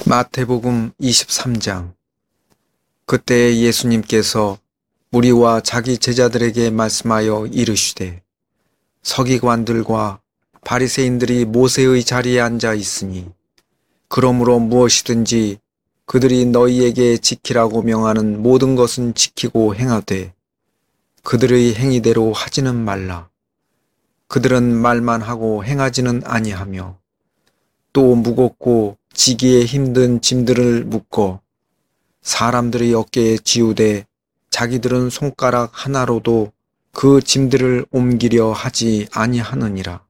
마태복음 23장. 그때 예수님께서 무리와 자기 제자들에게 말씀하여 이르시되, 서기관들과 바리새인들이 모세의 자리에 앉아 있으니 그러므로 무엇이든지 그들이 너희에게 지키라고 명하는 모든 것은 지키고 행하되 그들의 행위대로 하지는 말라. 그들은 말만 하고 행하지는 아니하며 또 무겁고 지기에 힘든 짐들을 묶어 사람들의 어깨에 지우되 자기들은 손가락 하나로도 그 짐들을 옮기려 하지 아니하느니라.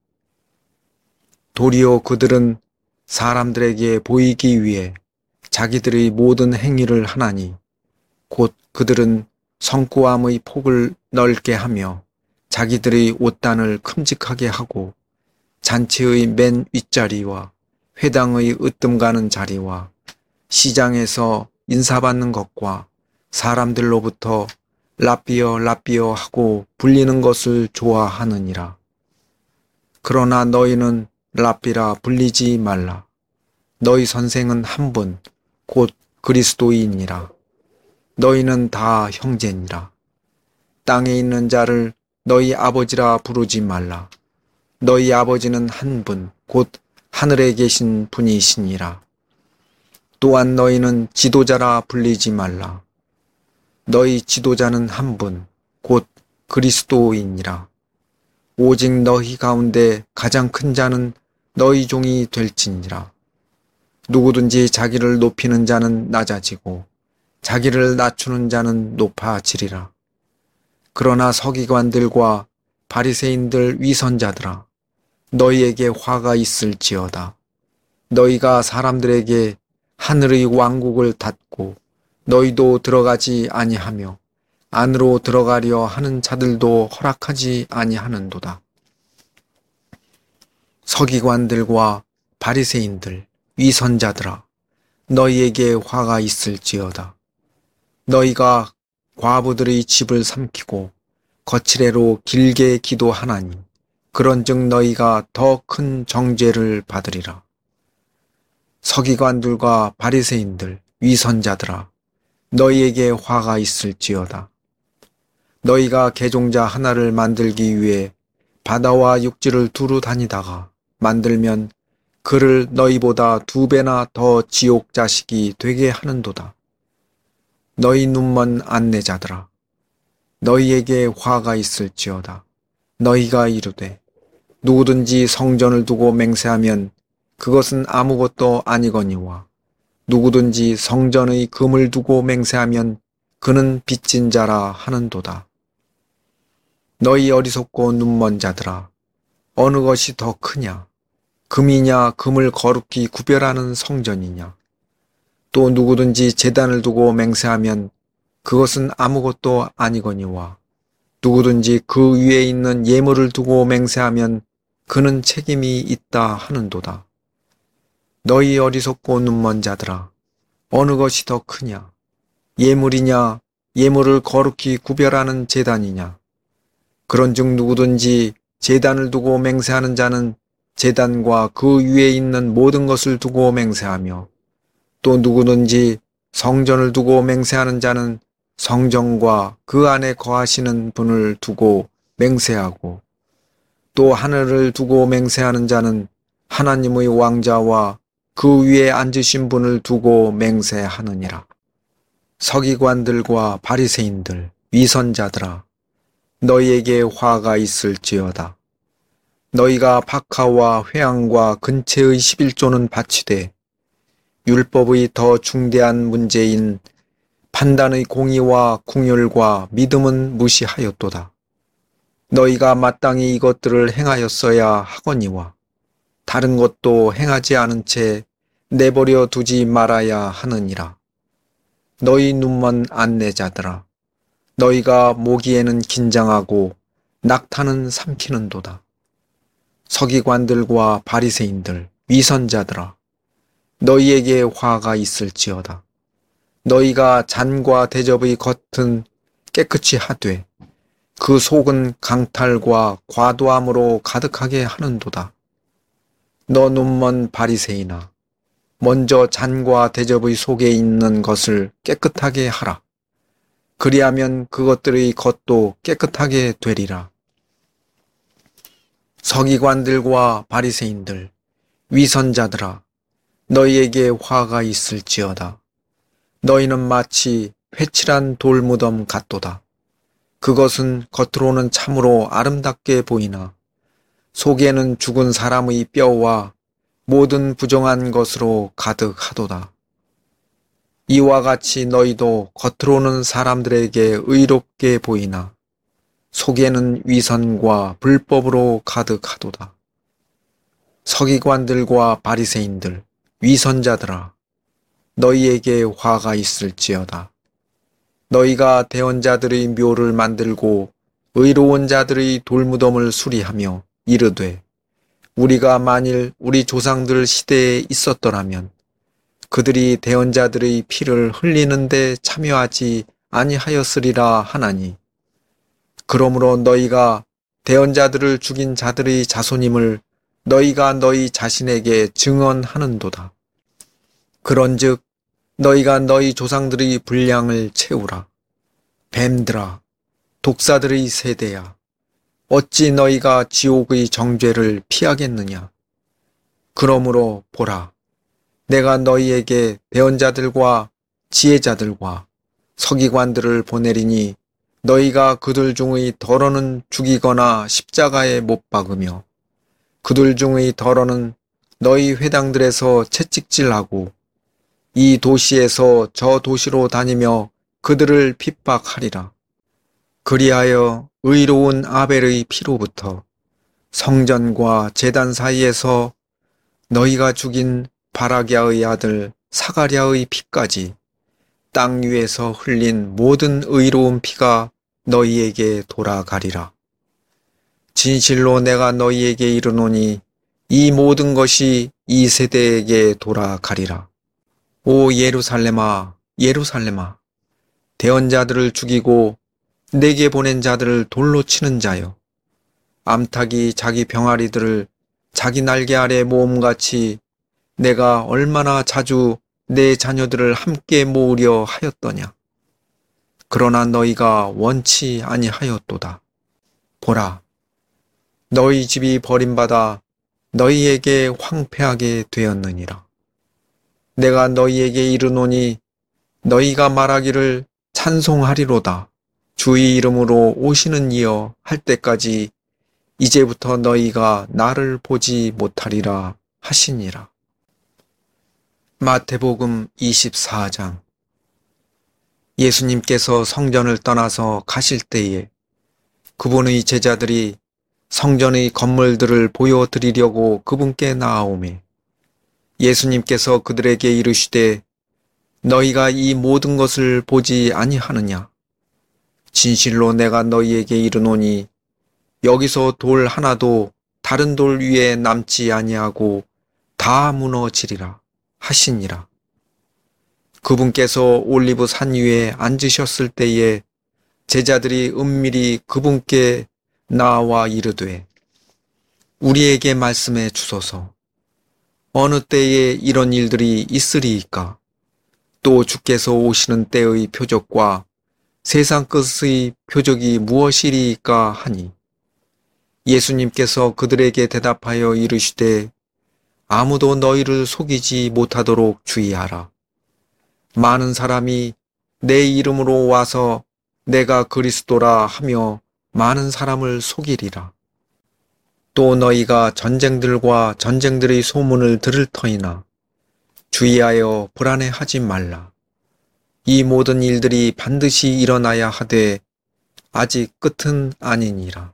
도리어 그들은 사람들에게 보이기 위해 자기들의 모든 행위를 하나니 곧 그들은 성구함의 폭을 넓게 하며 자기들의 옷단을 큼직하게 하고 잔치의 맨 윗자리와 회당의 으뜸 가는 자리와 시장에서 인사받는 것과 사람들로부터 랍비어 랍비어 하고 불리는 것을 좋아하느니라. 그러나 너희는 랍비라 불리지 말라. 너희 선생은 한 분, 곧 그리스도이니라. 너희는 다 형제니라. 땅에 있는 자를 너희 아버지라 부르지 말라. 너희 아버지는 한 분, 곧 하늘에 계신 분이시니라. 또한 너희는 지도자라 불리지 말라. 너희 지도자는 한 분, 곧 그리스도이니라. 오직 너희 가운데 가장 큰 자는 너희 종이 될지니라. 누구든지 자기를 높이는 자는 낮아지고 자기를 낮추는 자는 높아지리라. 그러나 서기관들과 바리새인들 위선자들아, 너희에게 화가 있을지어다. 너희가 사람들에게 하늘의 왕국을 닫고 너희도 들어가지 아니하며 안으로 들어가려 하는 자들도 허락하지 아니하는도다. 서기관들과 바리새인들 위선자들아, 너희에게 화가 있을지어다. 너희가 과부들의 집을 삼키고 거칠애로 길게 기도하나니 그런즉 너희가 더 큰 정죄를 받으리라. 서기관들과 바리새인들 위선자들아, 너희에게 화가 있을지어다. 너희가 개종자 하나를 만들기 위해 바다와 육지를 두루 다니다가 만들면 그를 너희보다 2배나 더 지옥 자식이 되게 하는도다. 너희 눈먼 안내자들아, 너희에게 화가 있을지어다. 너희가 이르되 누구든지 성전을 두고 맹세하면 그것은 아무것도 아니거니와 누구든지 성전의 금을 두고 맹세하면 그는 빚진 자라 하는도다. 너희 어리석고 눈먼 자들아, 어느 것이 더 크냐? 금이냐 금을 거룩히 구별하는 성전이냐? 또 누구든지 제단을 두고 맹세하면 그것은 아무것도 아니거니와 누구든지 그 위에 있는 예물을 두고 맹세하면 그는 책임이 있다 하는도다. 너희 어리석고 눈먼 자들아, 어느 것이 더 크냐? 예물이냐 예물을 거룩히 구별하는 제단이냐? 그런즉 누구든지 제단을 두고 맹세하는 자는 제단과 그 위에 있는 모든 것을 두고 맹세하며 또 누구든지 성전을 두고 맹세하는 자는 성전과 그 안에 거하시는 분을 두고 맹세하고 또 하늘을 두고 맹세하는 자는 하나님의 왕자와 그 위에 앉으신 분을 두고 맹세하느니라. 서기관들과 바리새인들 위선자들아, 너희에게 화가 있을지어다. 너희가 박하와 회향과 근체의 11조는 바치되 율법의 더 중대한 문제인 판단의 공의와 궁율과 믿음은 무시하였도다. 너희가 마땅히 이것들을 행하였어야 하거니와 다른 것도 행하지 않은 채 내버려 두지 말아야 하느니라. 너희 눈먼 안내자들아, 너희가 모기에는 긴장하고 낙타는 삼키는도다. 서기관들과 바리새인들 위선자들아, 너희에게 화가 있을지어다. 너희가 잔과 대접의 겉은 깨끗이 하되 그 속은 강탈과 과도함으로 가득하게 하는도다. 너 눈먼 바리새인아, 먼저 잔과 대접의 속에 있는 것을 깨끗하게 하라. 그리하면 그것들의 겉도 깨끗하게 되리라. 서기관들과 바리새인들, 위선자들아, 너희에게 화가 있을지어다. 너희는 마치 회칠한 돌무덤 같도다. 그것은 겉으로는 참으로 아름답게 보이나 속에는 죽은 사람의 뼈와 모든 부정한 것으로 가득하도다. 이와 같이 너희도 겉으로는 사람들에게 의롭게 보이나 속에는 위선과 불법으로 가득하도다. 서기관들과 바리새인들, 위선자들아, 너희에게 화가 있을지어다. 너희가 대언자들의 묘를 만들고 의로운 자들의 돌무덤을 수리하며 이르되 우리가 만일 우리 조상들 시대에 있었더라면 그들이 대언자들의 피를 흘리는데 참여하지 아니하였으리라 하나니 그러므로 너희가 대언자들을 죽인 자들의 자손임을 너희가 너희 자신에게 증언하는도다. 그런즉 너희가 너희 조상들의 분량을 채우라. 뱀들아, 독사들의 세대야, 어찌 너희가 지옥의 정죄를 피하겠느냐. 그러므로 보라, 내가 너희에게 대언자들과 지혜자들과 서기관들을 보내리니 너희가 그들 중의 덜어는 죽이거나 십자가에 못 박으며 그들 중의 덜어는 너희 회당들에서 채찍질하고 이 도시에서 저 도시로 다니며 그들을 핍박하리라. 그리하여 의로운 아벨의 피로부터 성전과 제단 사이에서 너희가 죽인 바라기아의 아들 사가랴의 피까지 땅 위에서 흘린 모든 의로운 피가 너희에게 돌아가리라. 진실로 내가 너희에게 이르노니 이 모든 것이 이 세대에게 돌아가리라. 오 예루살렘아, 예루살렘아, 대언자들을 죽이고 내게 보낸 자들을 돌로 치는 자여, 암탉이 자기 병아리들을 자기 날개 아래 모음같이 내가 얼마나 자주 내 자녀들을 함께 모으려 하였더냐. 그러나 너희가 원치 아니하였도다. 보라, 너희 집이 버림받아 너희에게 황폐하게 되었느니라. 내가 너희에게 이르노니 너희가 말하기를 찬송하리로다. 주의 이름으로 오시는 이여 할 때까지 이제부터 너희가 나를 보지 못하리라 하시니라. 마태복음 24장. 예수님께서 성전을 떠나서 가실 때에 그분의 제자들이 성전의 건물들을 보여드리려고 그분께 나아오매 예수님께서 그들에게 이르시되 너희가 이 모든 것을 보지 아니하느냐. 진실로 내가 너희에게 이르노니 여기서 돌 하나도 다른 돌 위에 남지 아니하고 다 무너지리라 하시니라. 그분께서 올리브 산 위에 앉으셨을 때에 제자들이 은밀히 그분께 나와 이르되 우리에게 말씀해 주소서. 어느 때에 이런 일들이 있으리이까? 또 주께서 오시는 때의 표적과 세상 끝의 표적이 무엇이리이까 하니 예수님께서 그들에게 대답하여 이르시되 아무도 너희를 속이지 못하도록 주의하라. 많은 사람이 내 이름으로 와서 내가 그리스도라 하며 많은 사람을 속이리라. 또 너희가 전쟁들과 전쟁들의 소문을 들을 터이나 주의하여 불안해하지 말라. 이 모든 일들이 반드시 일어나야 하되 아직 끝은 아니니라.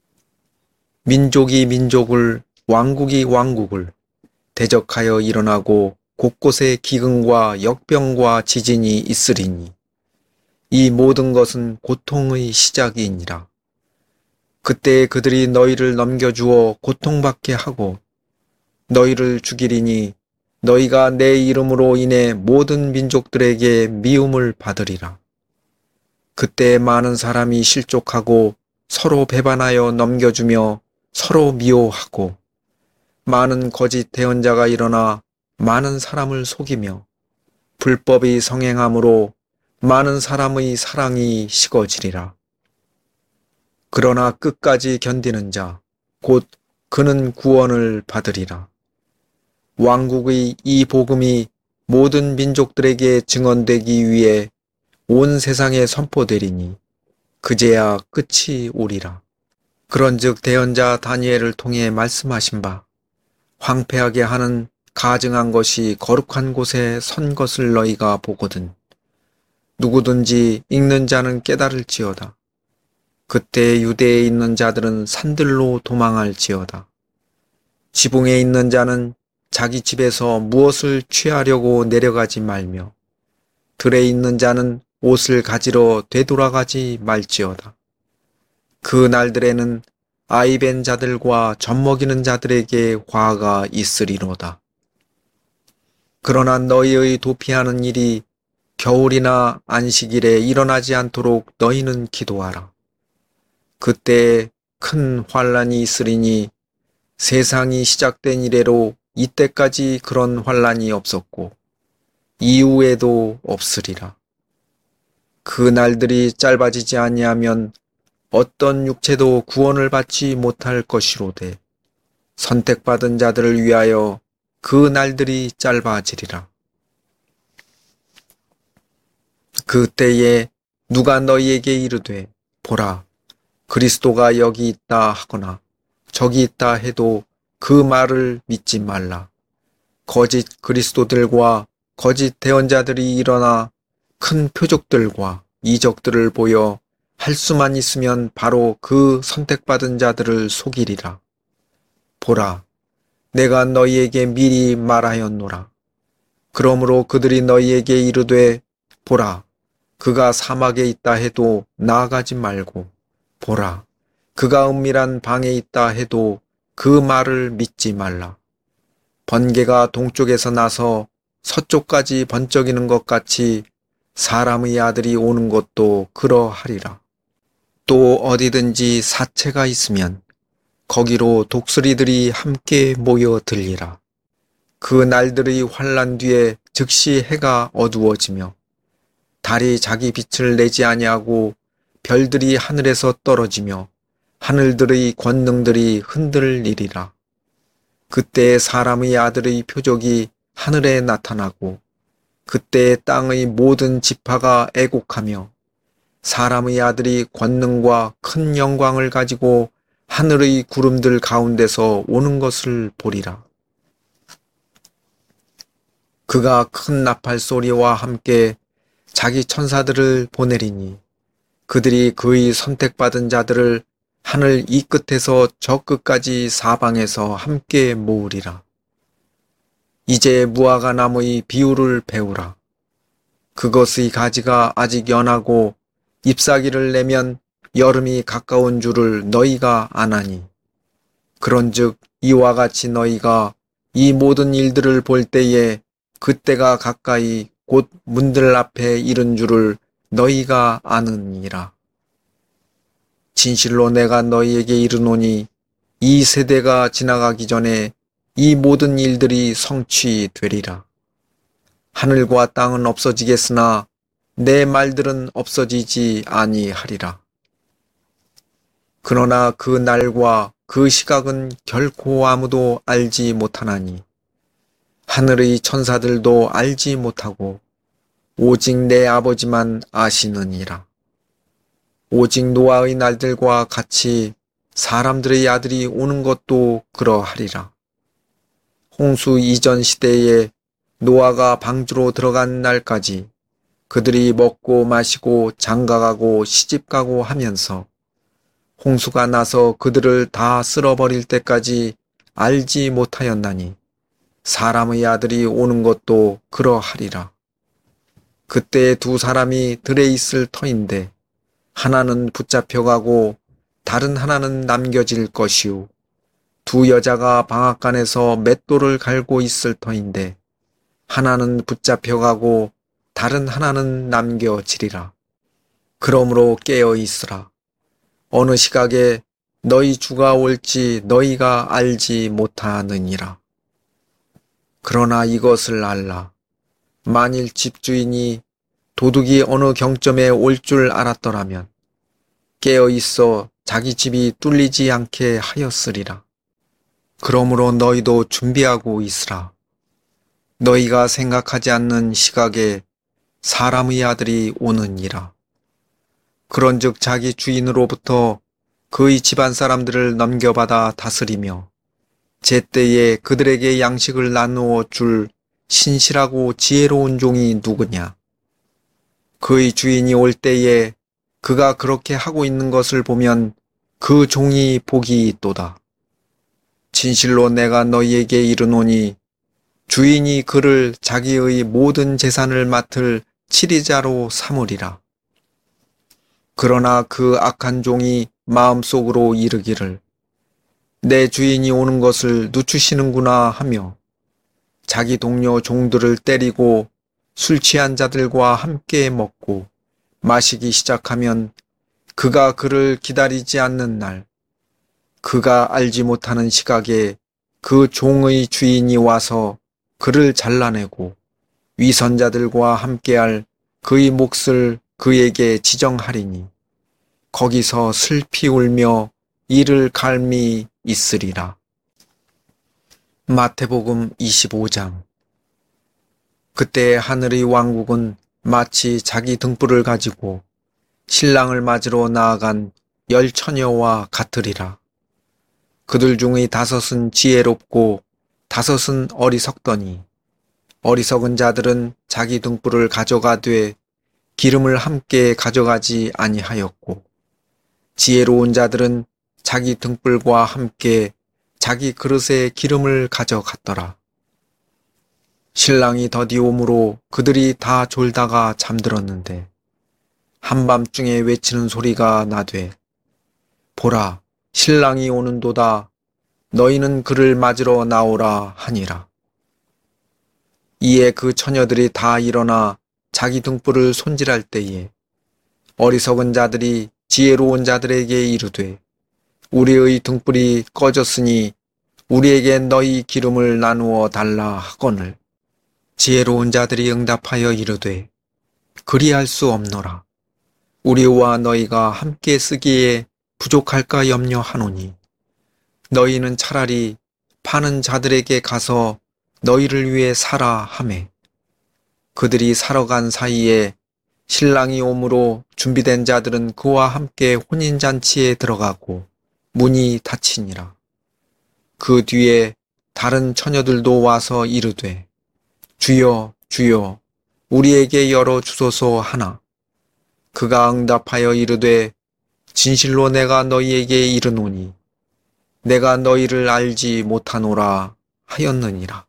민족이 민족을, 왕국이 왕국을 대적하여 일어나고 곳곳에 기근과 역병과 지진이 있으리니 이 모든 것은 고통의 시작이니라. 그때 그들이 너희를 넘겨주어 고통받게 하고 너희를 죽이리니 너희가 내 이름으로 인해 모든 민족들에게 미움을 받으리라. 그때 많은 사람이 실족하고 서로 배반하여 넘겨주며 서로 미워하고 많은 거짓 대언자가 일어나 많은 사람을 속이며 불법이 성행함으로 많은 사람의 사랑이 식어지리라. 그러나 끝까지 견디는 자, 곧 그는 구원을 받으리라. 왕국의 이 복음이 모든 민족들에게 증언되기 위해 온 세상에 선포되리니 그제야 끝이 오리라. 그런즉 대언자 다니엘을 통해 말씀하신 바 황폐하게 하는 가증한 것이 거룩한 곳에 선 것을 너희가 보거든 누구든지 읽는 자는 깨달을지어다. 그때 유대에 있는 자들은 산들로 도망할지어다. 지붕에 있는 자는 자기 집에서 무엇을 취하려고 내려가지 말며 들에 있는 자는 옷을 가지러 되돌아가지 말지어다. 그 날들에는 아이벤 자들과 젖먹이는 자들에게 화가 있으리로다. 그러나 너희의 도피하는 일이 겨울이나 안식일에 일어나지 않도록 너희는 기도하라. 그때에 큰 환란이 있으리니 세상이 시작된 이래로 이때까지 그런 환란이 없었고 이후에도 없으리라. 그 날들이 짧아지지 아니하면 어떤 육체도 구원을 받지 못할 것이로되 선택받은 자들을 위하여 그 날들이 짧아지리라. 그때에 누가 너희에게 이르되 보라 그리스도가 여기 있다 하거나 저기 있다 해도 그 말을 믿지 말라. 거짓 그리스도들과 거짓 대언자들이 일어나 큰 표적들과 이적들을 보여 할 수만 있으면 바로 그 선택받은 자들을 속이리라. 보라, 내가 너희에게 미리 말하였노라. 그러므로 그들이 너희에게 이르되 보라, 그가 사막에 있다 해도 나아가지 말고 보라, 그가 은밀한 방에 있다 해도 그 말을 믿지 말라. 번개가 동쪽에서 나서 서쪽까지 번쩍이는 것 같이 사람의 아들이 오는 것도 그러하리라. 또 어디든지 사체가 있으면 거기로 독수리들이 함께 모여들리라. 그 날들의 환란 뒤에 즉시 해가 어두워지며 달이 자기 빛을 내지 아니하고 별들이 하늘에서 떨어지며 하늘들의 권능들이 흔들리리라. 그때 사람의 아들의 표적이 하늘에 나타나고 그때 땅의 모든 지파가 애곡하며 사람의 아들이 권능과 큰 영광을 가지고 하늘의 구름들 가운데서 오는 것을 보리라. 그가 큰 나팔 소리와 함께 자기 천사들을 보내리니 그들이 그의 선택받은 자들을 하늘 이 끝에서 저 끝까지 사방에서 함께 모으리라. 이제 무화과 나무의 비유를 배우라. 그것의 가지가 아직 연하고 잎사귀를 내면 여름이 가까운 줄을 너희가 아나니 그런즉 이와 같이 너희가 이 모든 일들을 볼 때에 그때가 가까이 곧 문들 앞에 이른 줄을 너희가 아느니라. 진실로 내가 너희에게 이르노니 이 세대가 지나가기 전에 이 모든 일들이 성취되리라. 하늘과 땅은 없어지겠으나 내 말들은 없어지지 아니하리라. 그러나 그 날과 그 시각은 결코 아무도 알지 못하나니 하늘의 천사들도 알지 못하고 오직 내 아버지만 아시느니라. 오직 노아의 날들과 같이 사람들의 아들이 오는 것도 그러하리라. 홍수 이전 시대에 노아가 방주로 들어간 날까지 그들이 먹고 마시고 장가가고 시집가고 하면서 홍수가 나서 그들을 다 쓸어버릴 때까지 알지 못하였나니 사람의 아들이 오는 것도 그러하리라. 그때 두 사람이 들에 있을 터인데 하나는 붙잡혀가고 다른 하나는 남겨질 것이요 두 여자가 방앗간에서 맷돌을 갈고 있을 터인데 하나는 붙잡혀가고 다른 하나는 남겨지리라. 그러므로 깨어 있으라. 어느 시각에 너희 주가 올지 너희가 알지 못하느니라. 그러나 이것을 알라. 만일 집주인이 도둑이 어느 경점에 올 줄 알았더라면 깨어 있어 자기 집이 뚫리지 않게 하였으리라. 그러므로 너희도 준비하고 있으라. 너희가 생각하지 않는 시각에 사람의 아들이 오느니라. 그런즉 자기 주인으로부터 그의 집안 사람들을 넘겨받아 다스리며 제때에 그들에게 양식을 나누어 줄 신실하고 지혜로운 종이 누구냐? 그의 주인이 올 때에 그가 그렇게 하고 있는 것을 보면 그 종이 복이 있도다. 진실로 내가 너희에게 이르노니 주인이 그를 자기의 모든 재산을 맡을 치리자로 삼으리라. 그러나 그 악한 종이 마음속으로 이르기를 내 주인이 오는 것을 늦추시는구나 하며 자기 동료 종들을 때리고 술 취한 자들과 함께 먹고 마시기 시작하면 그가 그를 기다리지 않는 날 그가 알지 못하는 시각에 그 종의 주인이 와서 그를 잘라내고 위선자들과 함께할 그의 몫을 그에게 지정하리니 거기서 슬피 울며 이를 갈미 있으리라. 마태복음 25장. 그때 하늘의 왕국은 마치 자기 등불을 가지고 신랑을 맞으러 나아간 10 처녀와 같으리라. 그들 중의 5은 지혜롭고 5은 어리석더니 어리석은 자들은 자기 등불을 가져가되 기름을 함께 가져가지 아니하였고 지혜로운 자들은 자기 등불과 함께 자기 그릇에 기름을 가져갔더라. 신랑이 더디오므로 그들이 다 졸다가 잠들었는데 한밤중에 외치는 소리가 나되 보라 신랑이 오는도다 너희는 그를 맞으러 나오라 하니라. 이에 그 처녀들이 다 일어나 자기 등불을 손질할 때에 어리석은 자들이 지혜로운 자들에게 이르되 우리의 등불이 꺼졌으니 우리에게 너희 기름을 나누어 달라 하거늘 지혜로운 자들이 응답하여 이르되 그리할 수 없노라. 우리와 너희가 함께 쓰기에 부족할까 염려하노니 너희는 차라리 파는 자들에게 가서 너희를 위해 사라 하매 그들이 사러 간 사이에 신랑이 오므로 준비된 자들은 그와 함께 혼인잔치에 들어가고 문이 닫히니라. 그 뒤에 다른 처녀들도 와서 이르되 주여 주여 우리에게 열어 주소서 하나 그가 응답하여 이르되 진실로 내가 너희에게 이르노니 내가 너희를 알지 못하노라 하였느니라.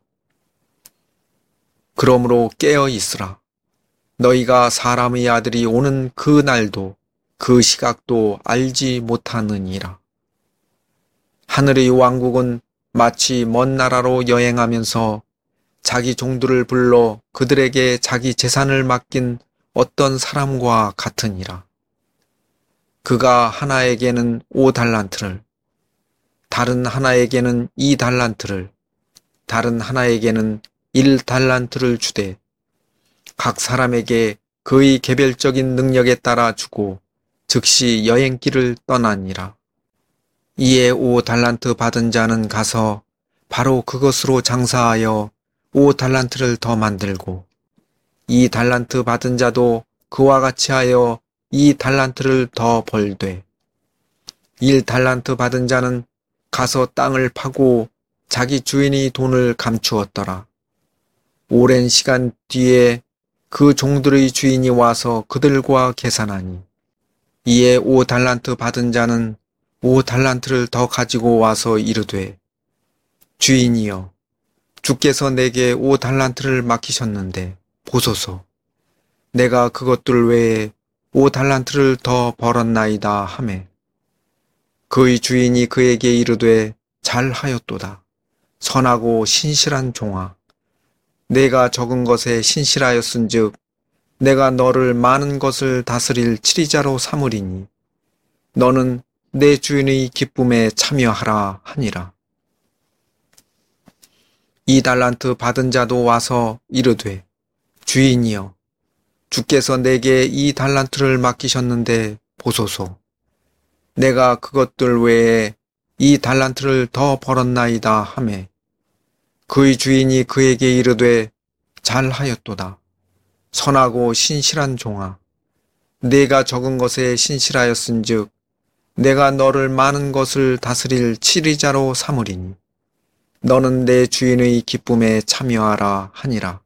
그러므로 깨어 있으라. 너희가 사람의 아들이 오는 그 날도 그 시각도 알지 못하느니라. 하늘의 왕국은 마치 먼 나라로 여행하면서 자기 종들을 불러 그들에게 자기 재산을 맡긴 어떤 사람과 같으니라. 그가 하나에게는 5달란트를, 다른 하나에게는 2달란트를, 다른 하나에게는 1달란트를 주되 각 사람에게 그의 개별적인 능력에 따라 주고 즉시 여행길을 떠나니라. 이에 5달란트 받은 자는 가서 바로 그것으로 장사하여 5달란트를 더 만들고 2달란트 받은 자도 그와 같이 하여 2달란트를 더 벌되 1달란트 받은 자는 가서 땅을 파고 자기 주인이 돈을 감추었더라. 오랜 시간 뒤에 그 종들의 주인이 와서 그들과 계산하니 이에 5달란트 받은 자는 5달란트를 더 가지고 와서 이르되 주인이여 주께서 내게 5달란트를 맡기셨는데 보소서 내가 그것들 외에 5달란트를 더 벌었나이다 하매 그의 주인이 그에게 이르되 잘하였도다. 선하고 신실한 종아 내가 적은 것에 신실하였은즉 내가 너를 많은 것을 다스릴 치리자로 삼으리니 너는 내 주인의 기쁨에 참여하라 하니라. 2달란트 받은 자도 와서 이르되 주인이여 주께서 내게 2달란트를 맡기셨는데 보소서 내가 그것들 외에 2달란트를 더 벌었나이다 하매 그의 주인이 그에게 이르되 잘하였도다 선하고 신실한 종아 내가 적은 것에 신실하였은즉 내가 너를 많은 것을 다스릴 치리자로 삼으리니 너는 내 주인의 기쁨에 참여하라 하니라.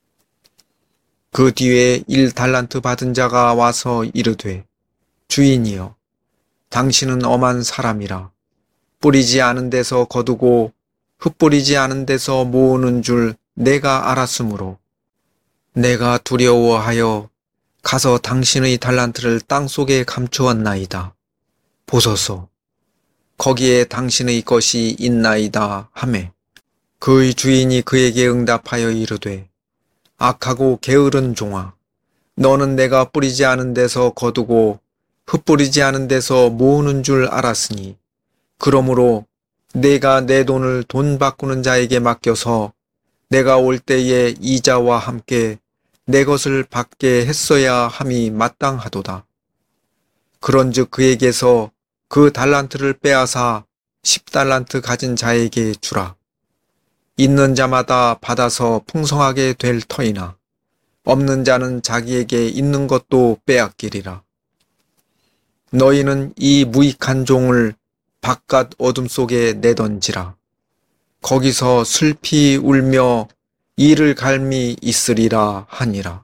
그 뒤에 1달란트 받은 자가 와서 이르되 주인이여 당신은 엄한 사람이라 뿌리지 않은 데서 거두고 흩뿌리지 않은 데서 모으는 줄 내가 알았으므로 내가 두려워하여 가서 당신의 달란트를 땅속에 감추었나이다. 보소서 거기에 당신의 것이 있나이다 하매 그의 주인이 그에게 응답하여 이르되 악하고 게으른 종아 너는 내가 뿌리지 않은 데서 거두고 흩뿌리지 않은 데서 모으는 줄 알았으니 그러므로 내가 내 돈을 돈 바꾸는 자에게 맡겨서 내가 올 때에 이자와 함께 내 것을 받게 했어야 함이 마땅하도다. 그런즉 그에게서 그 달란트를 빼앗아 10달란트 가진 자에게 주라. 있는 자마다 받아서 풍성하게 될 터이나 없는 자는 자기에게 있는 것도 빼앗기리라. 너희는 이 무익한 종을 바깥 어둠 속에 내던지라. 거기서 슬피 울며 이를 갈미 있으리라 하니라.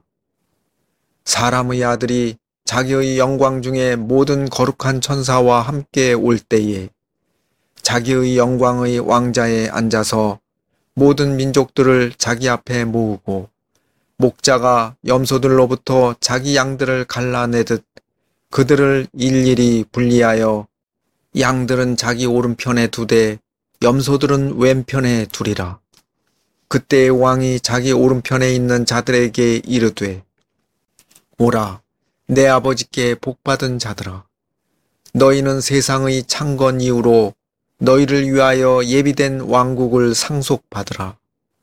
사람의 아들이 자기의 영광 중에 모든 거룩한 천사와 함께 올 때에 자기의 영광의 왕자에 앉아서 모든 민족들을 자기 앞에 모으고 목자가 염소들로부터 자기 양들을 갈라내듯 그들을 일일이 분리하여 양들은 자기 오른편에 두되 염소들은 왼편에 두리라. 그때 왕이 자기 오른편에 있는 자들에게 이르되 오라 내 아버지께 복받은 자들아 너희는 세상의 창건 이후로 너희를 위하여 예비된 왕국을 상속받으라.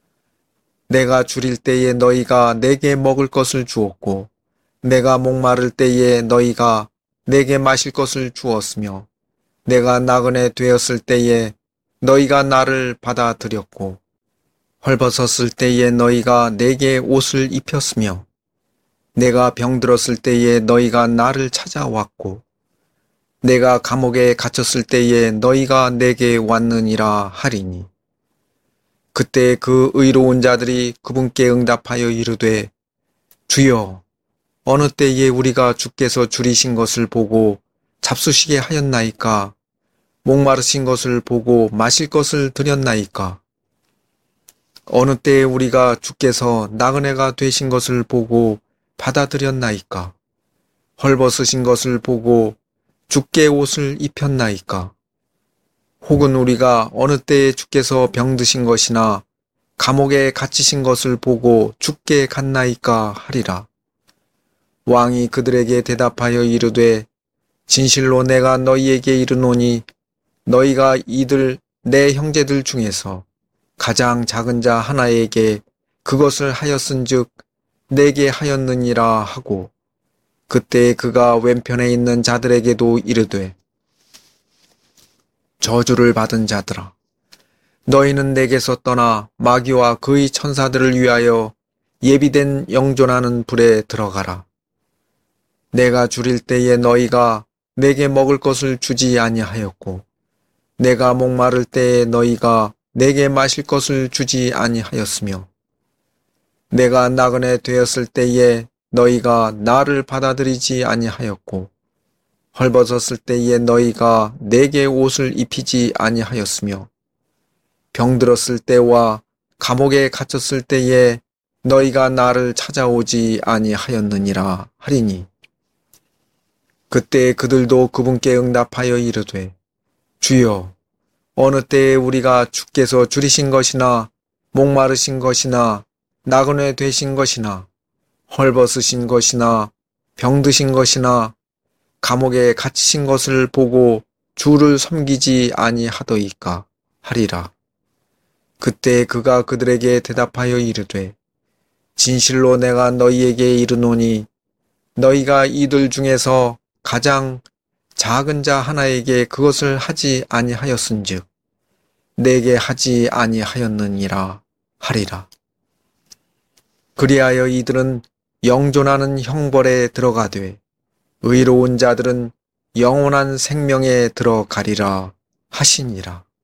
내가 줄일 때에 너희가 내게 먹을 것을 주었고 내가 목마를 때에 너희가 내게 마실 것을 주었으며 내가 나그네 되었을 때에 너희가 나를 받아들였고 헐벗었을 때에 너희가 내게 옷을 입혔으며 내가 병들었을 때에 너희가 나를 찾아왔고 내가 감옥에 갇혔을 때에 너희가 내게 왔느니라 하리니 그때 그 의로운 자들이 그분께 응답하여 이르되 주여 어느 때에 우리가 주께서 줄이신 것을 보고 잡수시게 하였나이까 목마르신 것을 보고 마실 것을 드렸나이까 어느 때에 우리가 주께서 나그네가 되신 것을 보고 받아들였나이까 헐벗으신 것을 보고 주께 옷을 입혔나이까 혹은 우리가 어느 때에 주께서 병드신 것이나 감옥에 갇히신 것을 보고 주께 갔나이까 하리라. 왕이 그들에게 대답하여 이르되 진실로 내가 너희에게 이르노니 너희가 이들 내 형제들 중에서 가장 작은 자 하나에게 그것을 하였은즉 내게 하였느니라 하고 그때 그가 왼편에 있는 자들에게도 이르되 저주를 받은 자들아 너희는 내게서 떠나 마귀와 그의 천사들을 위하여 예비된 영존하는 불에 들어가라. 내가 줄일 때에 너희가 내게 먹을 것을 주지 아니하였고 내가 목마를 때에 너희가 내게 마실 것을 주지 아니하였으며 내가 나그네 되었을 때에 너희가 나를 받아들이지 아니하였고 헐벗었을 때에 너희가 내게 옷을 입히지 아니하였으며 병들었을 때와 감옥에 갇혔을 때에 너희가 나를 찾아오지 아니하였느니라 하리니 그때 그들도 그분께 응답하여 이르되 주여 어느 때에 우리가 주께서 줄이신 것이나 목마르신 것이나 나그네 되신 것이나 헐벗으신 것이나 병드신 것이나 감옥에 갇히신 것을 보고 주를 섬기지 아니하더이까 하리라. 그때 그가 그들에게 대답하여 이르되 진실로 내가 너희에게 이르노니 너희가 이들 중에서 가장 작은 자 하나에게 그것을 하지 아니하였은즉 내게 하지 아니하였느니라 하리라. 그리하여 이들은 영존하는 형벌에 들어가되 의로운 자들은 영원한 생명에 들어가리라 하시니라.